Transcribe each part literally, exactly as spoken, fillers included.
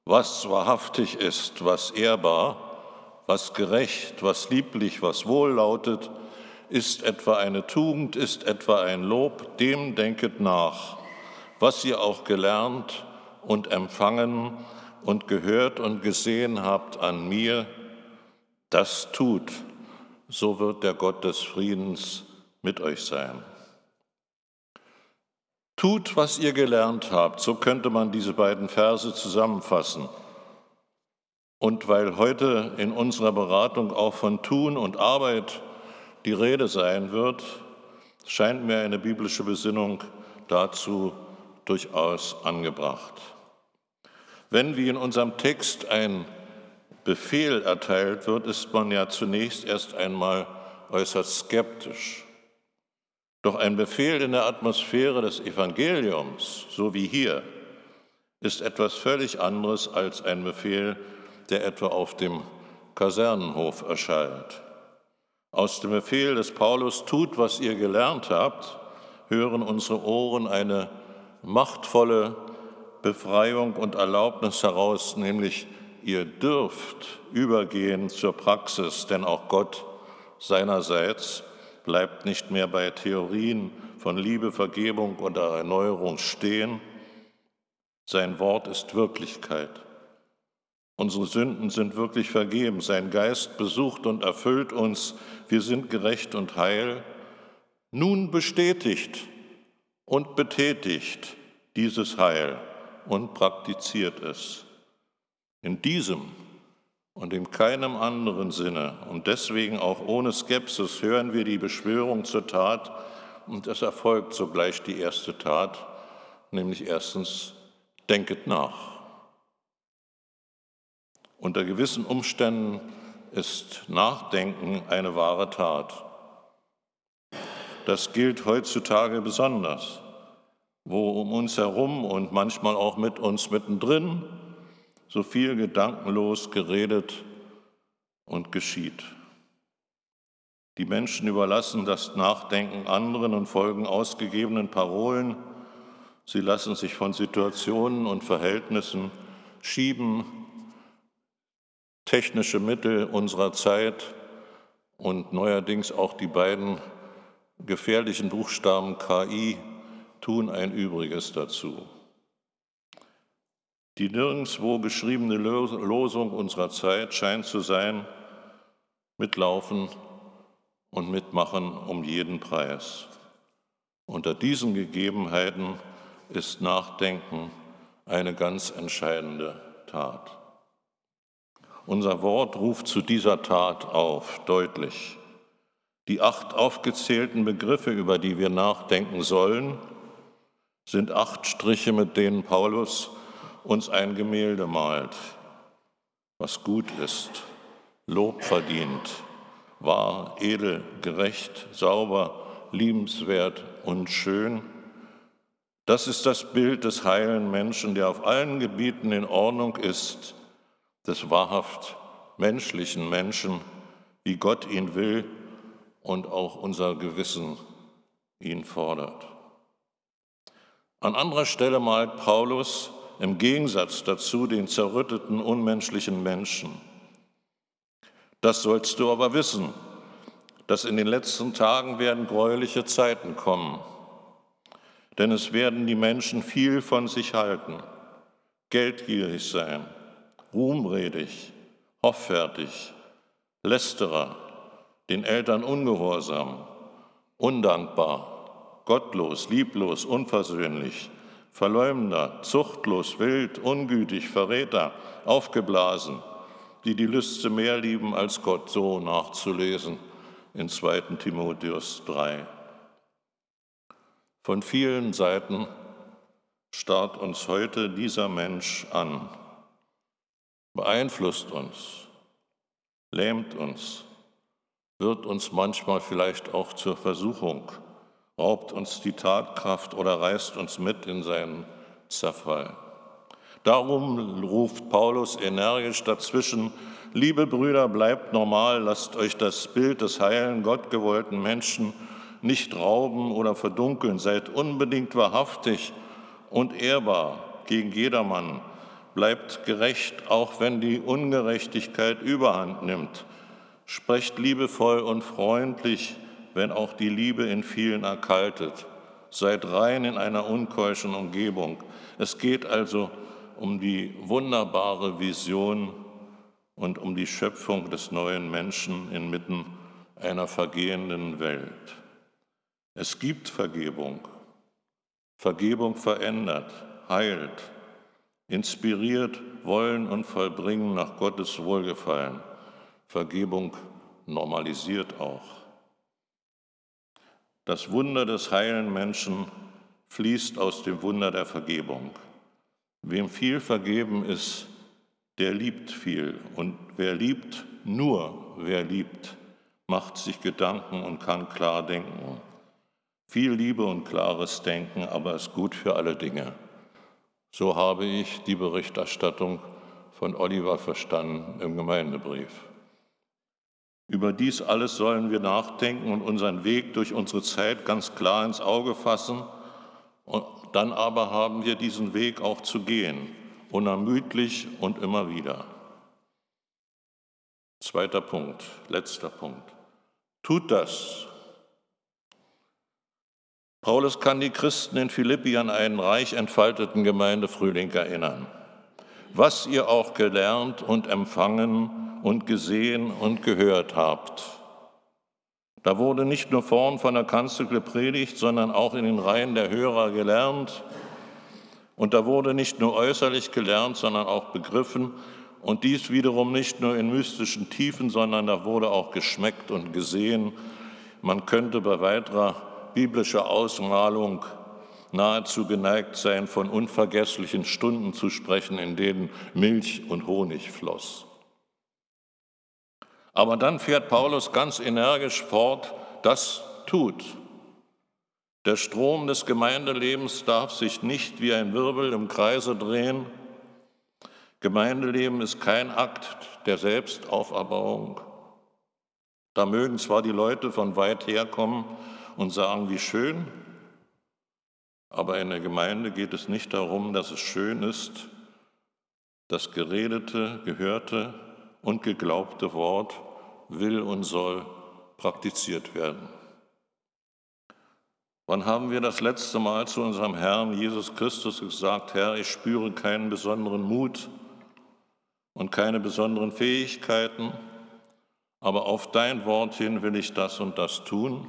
Was wahrhaftig ist, was ehrbar, was gerecht, was lieblich, was wohllautet, ist etwa eine Tugend, ist etwa ein Lob, dem denket nach, was ihr auch gelernt und empfangen und gehört und gesehen habt an mir, das tut, so wird der Gott des Friedens mit euch sein. Tut, was ihr gelernt habt, so könnte man diese beiden Verse zusammenfassen. Und weil heute in unserer Beratung auch von Tun und Arbeit die Rede sein wird, scheint mir eine biblische Besinnung dazu durchaus angebracht. Wenn, wie in unserem Text, ein Befehl erteilt wird, ist man ja zunächst erst einmal äußerst skeptisch. Doch ein Befehl in der Atmosphäre des Evangeliums, so wie hier, ist etwas völlig anderes als ein Befehl, der etwa auf dem Kasernenhof erschallt. Aus dem Befehl des Paulus, tut, was ihr gelernt habt, hören unsere Ohren eine machtvolle Befreiung und Erlaubnis heraus, nämlich ihr dürft übergehen zur Praxis, denn auch Gott seinerseits bleibt nicht mehr bei Theorien von Liebe, Vergebung oder Erneuerung stehen. Sein Wort ist Wirklichkeit. Unsere Sünden sind wirklich vergeben. Sein Geist besucht und erfüllt uns. Wir sind gerecht und heil. Nun bestätigt und betätigt dieses Heil und praktiziert es. In diesem und in keinem anderen Sinne und deswegen auch ohne Skepsis hören wir die Beschwörung zur Tat und es erfolgt sogleich die erste Tat, nämlich erstens, denket nach. Unter gewissen Umständen ist Nachdenken eine wahre Tat. Das gilt heutzutage besonders, wo um uns herum und manchmal auch mit uns mittendrin so viel gedankenlos geredet und geschieht. Die Menschen überlassen das Nachdenken anderen und folgen ausgegebenen Parolen. Sie lassen sich von Situationen und Verhältnissen schieben. Technische Mittel unserer Zeit und neuerdings auch die beiden gefährlichen Buchstaben K I tun ein Übriges dazu. Die nirgendwo geschriebene Losung unserer Zeit scheint zu sein, mitlaufen und mitmachen um jeden Preis. Unter diesen Gegebenheiten ist Nachdenken eine ganz entscheidende Tat. Unser Wort ruft zu dieser Tat auf, deutlich. Die acht aufgezählten Begriffe, über die wir nachdenken sollen, sind acht Striche, mit denen Paulus uns ein Gemälde malt, was gut ist, Lob verdient, wahr, edel, gerecht, sauber, liebenswert und schön. Das ist das Bild des heilen Menschen, der auf allen Gebieten in Ordnung ist, des wahrhaft menschlichen Menschen, wie Gott ihn will und auch unser Gewissen ihn fordert. An anderer Stelle malt Paulus im Gegensatz dazu den zerrütteten, unmenschlichen Menschen. Das sollst du aber wissen, dass in den letzten Tagen werden gräuliche Zeiten kommen. Denn es werden die Menschen viel von sich halten, geldgierig sein, ruhmredig, hoffärtig, Lästerer, den Eltern ungehorsam, undankbar, gottlos, lieblos, unversöhnlich, Verleumder, zuchtlos, wild, ungütig, Verräter, aufgeblasen, die die Lüste mehr lieben als Gott, so nachzulesen in zweiten Timotheus drei. Von vielen Seiten starrt uns heute dieser Mensch an, beeinflusst uns, lähmt uns, wird uns manchmal vielleicht auch zur Versuchung, raubt uns die Tatkraft oder reißt uns mit in seinen Zerfall. Darum ruft Paulus energisch dazwischen: Liebe Brüder, bleibt normal, lasst euch das Bild des heilen, gottgewollten Menschen nicht rauben oder verdunkeln, seid unbedingt wahrhaftig und ehrbar gegen jedermann, bleibt gerecht, auch wenn die Ungerechtigkeit überhand nimmt. Sprecht liebevoll und freundlich, wenn auch die Liebe in vielen erkaltet. Seid rein in einer unkeuschen Umgebung. Es geht also um die wunderbare Vision und um die Schöpfung des neuen Menschen inmitten einer vergehenden Welt. Es gibt Vergebung. Vergebung verändert, heilt, inspiriert, wollen und vollbringen nach Gottes Wohlgefallen. Vergebung normalisiert auch. Das Wunder des heilen Menschen fließt aus dem Wunder der Vergebung. Wem viel vergeben ist, der liebt viel. Und wer liebt, nur wer liebt, macht sich Gedanken und kann klar denken. Viel Liebe und klares Denken, aber ist gut für alle Dinge. So habe ich die Berichterstattung von Oliver verstanden im Gemeindebrief. Über dies alles sollen wir nachdenken und unseren Weg durch unsere Zeit ganz klar ins Auge fassen. Und dann aber haben wir diesen Weg auch zu gehen, unermüdlich und immer wieder. Zweiter Punkt, letzter Punkt. Tut das. Paulus kann die Christen in Philippi an einen reich entfalteten Gemeindefrühling erinnern. Was ihr auch gelernt und empfangen und gesehen und gehört habt. Da wurde nicht nur vorn von der Kanzel gepredigt, sondern auch in den Reihen der Hörer gelernt. Und da wurde nicht nur äußerlich gelernt, sondern auch begriffen. Und dies wiederum nicht nur in mystischen Tiefen, sondern da wurde auch geschmeckt und gesehen. Man könnte bei weiterer biblischer Ausmalung nahezu geneigt sein, von unvergesslichen Stunden zu sprechen, in denen Milch und Honig floss. Aber dann fährt Paulus ganz energisch fort, das tut. Der Strom des Gemeindelebens darf sich nicht wie ein Wirbel im Kreise drehen. Gemeindeleben ist kein Akt der Selbstauferbauung. Da mögen zwar die Leute von weit her kommen und sagen, wie schön, aber in der Gemeinde geht es nicht darum, dass es schön ist, das geredete, gehörte und geglaubte Wort will und soll praktiziert werden. Wann haben wir das letzte Mal zu unserem Herrn Jesus Christus gesagt, Herr, ich spüre keinen besonderen Mut und keine besonderen Fähigkeiten, aber auf dein Wort hin will ich das und das tun?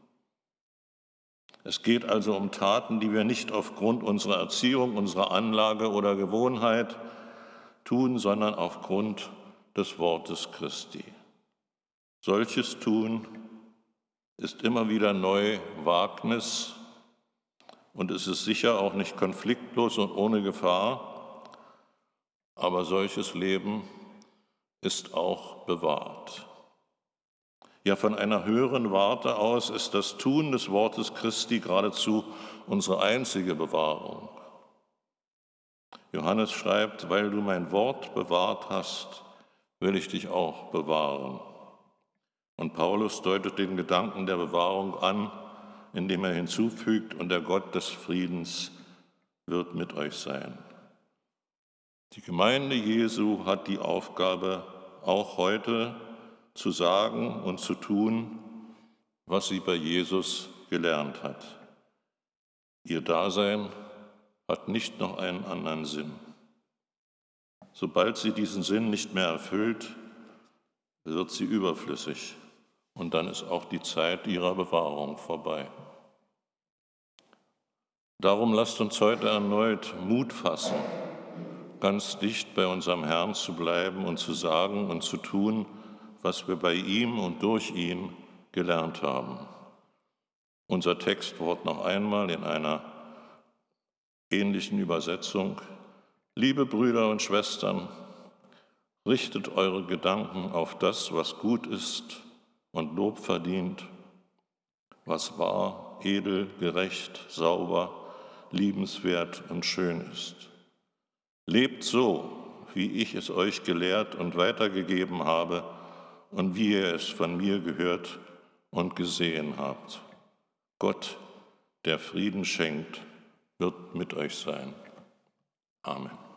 Es geht also um Taten, die wir nicht aufgrund unserer Erziehung, unserer Anlage oder Gewohnheit tun, sondern aufgrund des Wortes Christi. Solches Tun ist immer wieder neu Wagnis und es ist sicher auch nicht konfliktlos und ohne Gefahr, aber solches Leben ist auch bewahrt. Ja, von einer höheren Warte aus ist das Tun des Wortes Christi geradezu unsere einzige Bewahrung. Johannes schreibt, weil du mein Wort bewahrt hast, will ich dich auch bewahren. Und Paulus deutet den Gedanken der Bewahrung an, indem er hinzufügt, und der Gott des Friedens wird mit euch sein. Die Gemeinde Jesu hat die Aufgabe, auch heute zu sagen und zu tun, was sie bei Jesus gelernt hat. Ihr Dasein hat nicht noch einen anderen Sinn. Sobald sie diesen Sinn nicht mehr erfüllt, wird sie überflüssig und dann ist auch die Zeit ihrer Bewahrung vorbei. Darum lasst uns heute erneut Mut fassen, ganz dicht bei unserem Herrn zu bleiben und zu sagen und zu tun, was wir bei ihm und durch ihn gelernt haben. Unser Textwort noch einmal in einer ähnlichen Übersetzung. Liebe Brüder und Schwestern, richtet eure Gedanken auf das, was gut ist und Lob verdient, was wahr, edel, gerecht, sauber, liebenswert und schön ist. Lebt so, wie ich es euch gelehrt und weitergegeben habe und wie ihr es von mir gehört und gesehen habt. Gott, der Frieden schenkt, wird mit euch sein. Amen.